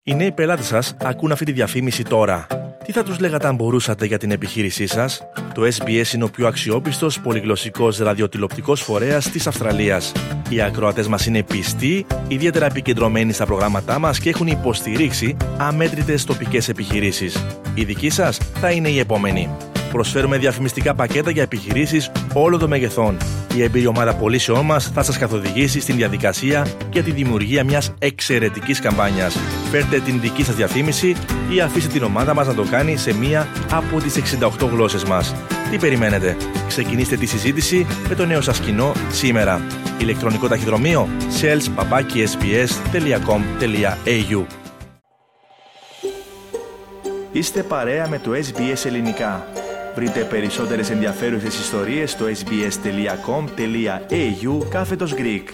Οι νέοι πελάτες σας ακούν αυτή τη διαφήμιση τώρα. Τι θα τους λέγατε αν μπορούσατε για την επιχείρησή σας? Το SBS είναι ο πιο αξιόπιστος πολυγλωσσικός ραδιοτηλεοπτικός φορέας της Αυστραλίας. Οι ακροατές μας είναι πιστοί, ιδιαίτερα επικεντρωμένοι στα προγράμματά μας και έχουν υποστηρίξει αμέτρητες τοπικές επιχειρήσεις. Η δική σας θα είναι η επόμενη. Προσφέρουμε διαφημιστικά πακέτα για επιχειρήσεις όλων των μεγεθών. Η εμπειρή ομάδα πωλήσεών μας θα σας καθοδηγήσει στην διαδικασία για τη δημιουργία μιας εξαιρετικής καμπάνιας. Φέρτε την δική σας διαφήμιση ή αφήστε την ομάδα μας να το κάνει σε μία από τις 68 γλώσσες μας. Τι περιμένετε? Ξεκινήστε τη συζήτηση με το νέο σας κοινό σήμερα. Ηλεκτρονικό ταχυδρομείο sales@sbs.com.au. Είστε παρέα με το SBS Ελληνικά. Βρείτε περισσότερες ενδιαφέρουσες ιστορίες στο sbs.com.au/Greek.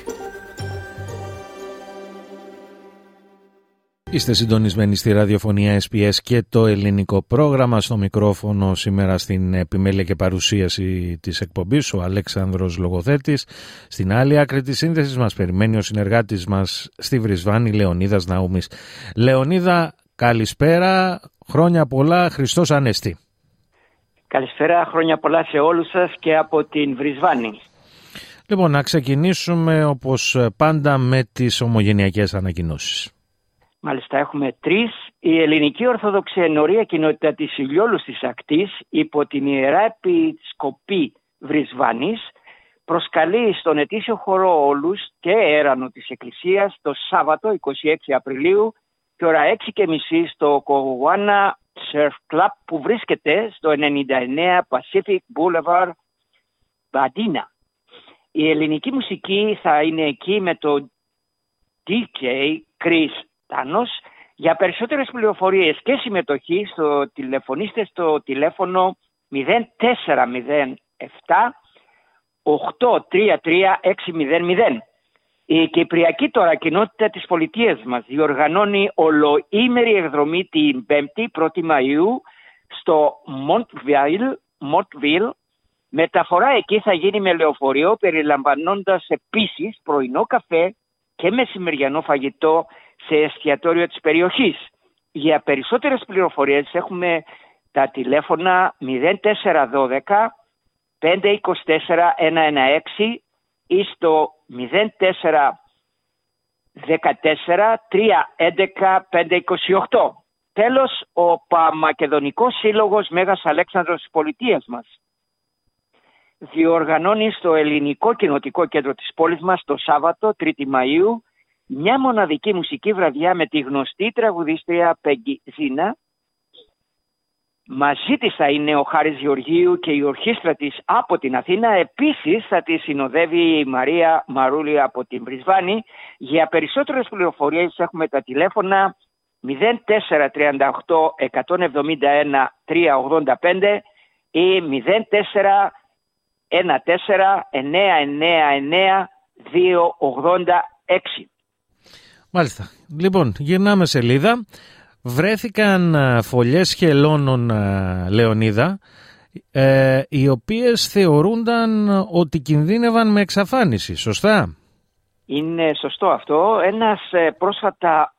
Είστε συντονισμένοι στη ραδιοφωνία SBS και το ελληνικό πρόγραμμα. Στο μικρόφωνο σήμερα στην επιμέλεια και παρουσίαση της εκπομπής ο Αλέξανδρος Λογοθέτης. Στην άλλη άκρη της σύνδεσης μας περιμένει ο συνεργάτης μας στη Βρισβάνη, Λεωνίδας Ναούμης. Λεωνίδα, καλησπέρα, χρόνια πολλά, Χριστός Ανέστη. Καλησπέρα, χρόνια πολλά σε όλους σας και από την Βρισβάνη. Λοιπόν, να ξεκινήσουμε όπως πάντα με τις ομογενειακές ανακοινώσεις. Μάλιστα, έχουμε τρεις. Η Ελληνική Ορθόδοξη Ενορία Κοινότητα της Ηλιόλους της Ακτής υπό την Ιερά Επισκοπή Βρισβάνης προσκαλεί στον ετήσιο χορό όλους και έρανο της Εκκλησίας το Σάββατο 26 Απριλίου και ώρα 6:30 στο Κογουάνα Surf Club που βρίσκεται στο 99 Pacific Boulevard, Μπαντίνα. Η ελληνική μουσική θα είναι εκεί με το DJ Chris Τάνος. Για περισσότερες πληροφορίες και συμμετοχή τηλεφωνήστε στο τηλέφωνο 0407 833 600. Η Κυπριακή τώρα κοινότητα της πολιτείας μας διοργανώνει ολοήμερη εκδρομή την 5η 1η Μαΐου στο Montville. Μεταφορά εκεί θα γίνει με λεωφορείο περιλαμβανώντας επίσης πρωινό καφέ και μεσημεριανό φαγητό σε εστιατόριο της περιοχής. Για περισσότερες πληροφορίες έχουμε τα τηλέφωνα 0412 524 116 ή στο 0414 311 528. Τέλος, ο Παμακεδονικός Σύλλογος Μέγας Αλέξανδρος της πολιτείας μας διοργανώνει στο Ελληνικό Κοινοτικό Κέντρο της πόλης μας το Σάββατο 3η Μαΐου μια μοναδική μουσική βραδιά με τη γνωστή τραγουδίστρια Πέγγι Ζίνα. Μαζί της θα είναι ο Χάρης Γεωργίου και η ορχήστρα της από την Αθήνα. Επίσης θα τη συνοδεύει η Μαρία Μαρούλη από την Βρισβάνη. Για περισσότερες πληροφορίες έχουμε τα τηλέφωνα 0438 171 385 ή 0414 999 286. Μάλιστα. Λοιπόν, γυρνάμε σελίδα. Βρέθηκαν φωλιές χελώνων, Λεωνίδα, οι οποίες θεωρούνταν ότι κινδύνευαν με εξαφάνιση. Σωστά? Είναι σωστό αυτό. Ένας πρόσφατα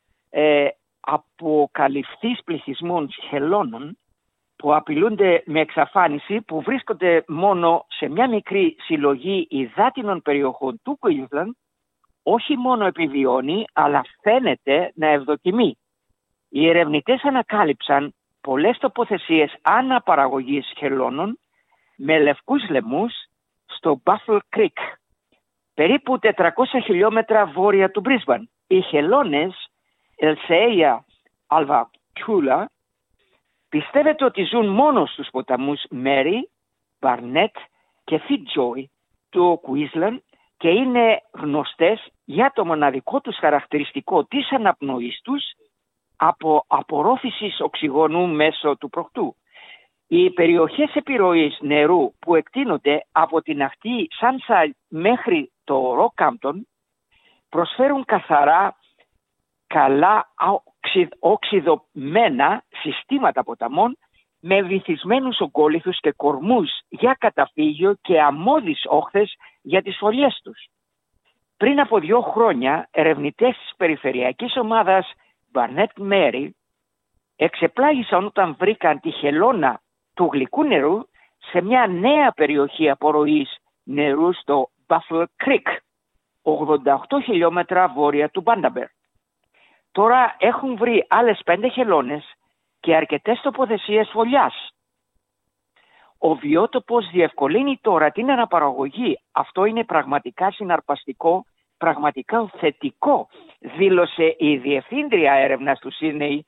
αποκαλυφθής πληθυσμών χελώνων που απειλούνται με εξαφάνιση, που βρίσκονται μόνο σε μια μικρή συλλογή υδάτινων περιοχών του Queensland, όχι μόνο επιβιώνει, αλλά φαίνεται να ευδοκιμεί. Οι ερευνητές ανακάλυψαν πολλές τοποθεσίες αναπαραγωγής χελώνων με λευκούς λαιμούς στο Buffalo Creek, περίπου 400 χιλιόμετρα βόρεια του Brisbane. Οι χελώνες Elseia alvacula πιστεύετε ότι ζουν μόνο στους ποταμούς Mary, Barnett και Fitzroy του Queensland και είναι γνωστές για το μοναδικό τους χαρακτηριστικό της αναπνοής τους από απορρόφησης οξυγόνου μέσω του προκτού. Οι περιοχές επιρροής νερού που εκτείνονται από την ακτή Sunshine μέχρι το Rockhampton προσφέρουν καθαρά, καλά οξυδωμένα συστήματα ποταμών με βυθισμένους ογκόλιθους και κορμούς για καταφύγιο και αμμώδεις όχθες για τις φωλιές τους. Πριν από 2 χρόνια, ερευνητές της περιφερειακής ομάδας Μπαρνέτ Μέρι εξεπλάγησαν όταν βρήκαν τη χελώνα του γλυκού νερού σε μια νέα περιοχή απορροής νερού στο Buffalo Creek, 88 χιλιόμετρα βόρεια του Μπάνταμπερ. Τώρα έχουν βρει άλλες 5 χελώνες και αρκετές τοποθεσίες φωλιάς. Ο βιότοπος διευκολύνει τώρα την αναπαραγωγή. Αυτό είναι πραγματικά συναρπαστικό, πραγματικά θετικό, δήλωσε η διευθύντρια έρευνας του Sydney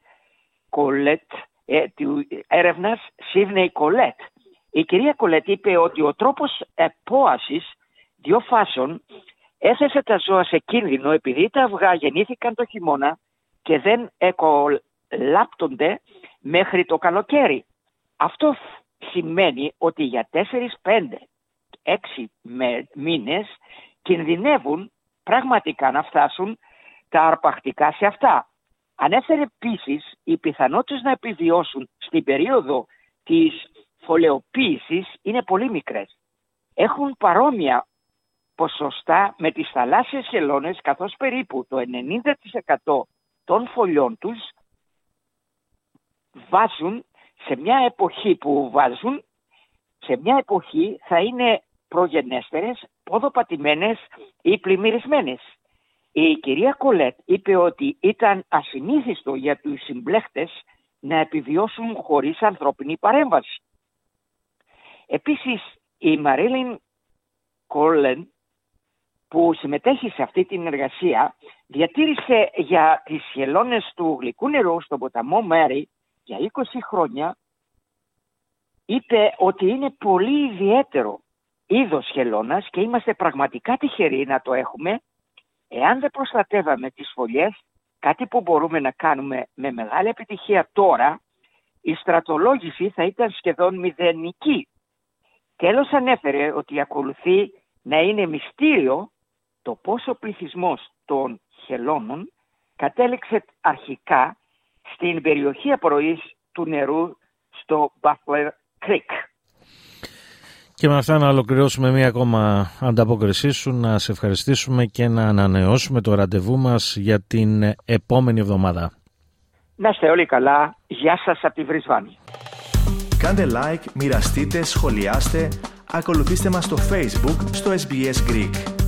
Colette. Η κυρία Colette είπε ότι ο τρόπος επόασης 2 φάσεων έθεσε τα ζώα σε κίνδυνο επειδή τα αυγά γεννήθηκαν το χειμώνα και δεν εκολάπτονται μέχρι το καλοκαίρι. Αυτό σημαίνει ότι για 4, 5, 6 μήνες κινδυνεύουν πραγματικά να φτάσουν τα αρπακτικά σε αυτά. Ανέφερε επίσης οι πιθανότητες να επιβιώσουν στην περίοδο της φωλεοποίησης είναι πολύ μικρές. Έχουν παρόμοια ποσοστά με τις θαλάσσιες χελώνες, καθώς περίπου το 90% των φωλιών τους βάζουν σε μια εποχή θα είναι προγενέστερες, ποδοπατημένες ή πλημμυρισμένες. Η κυρία Κολέτ είπε ότι ήταν ασυνήθιστο για τους συμπλέχτες να επιβιώσουν χωρίς ανθρώπινη παρέμβαση. Επίσης, η Μαρίλιν Κόλεν, που συμμετέχει σε αυτή την εργασία, διατήρησε για τις χελώνες του γλυκού νερού στον ποταμό Μέρι για 20 χρόνια. Είπε ότι είναι πολύ ιδιαίτερο είδος χελώνας και είμαστε πραγματικά τυχεροί να το έχουμε. Εάν δεν προστατεύαμε τις φωλιές, κάτι που μπορούμε να κάνουμε με μεγάλη επιτυχία τώρα, η στρατολόγηση θα ήταν σχεδόν μηδενική. Τέλος, ανέφερε ότι ακολουθεί να είναι μυστήριο το πόσο ο πληθυσμός των χελώνων κατέληξε αρχικά στην περιοχή απορροής του νερού στο Buffalo Creek. Και με αυτά να ολοκληρώσουμε μία ακόμα ανταπόκρισή σου, να σε ευχαριστήσουμε και να ανανεώσουμε το ραντεβού μας για την επόμενη εβδομάδα. Να είστε όλοι καλά. Γεια σας από τη Βρισβάνη. Κάντε like, μοιραστείτε, σχολιάστε, ακολουθήστε μας στο Facebook, στο SBS Greek.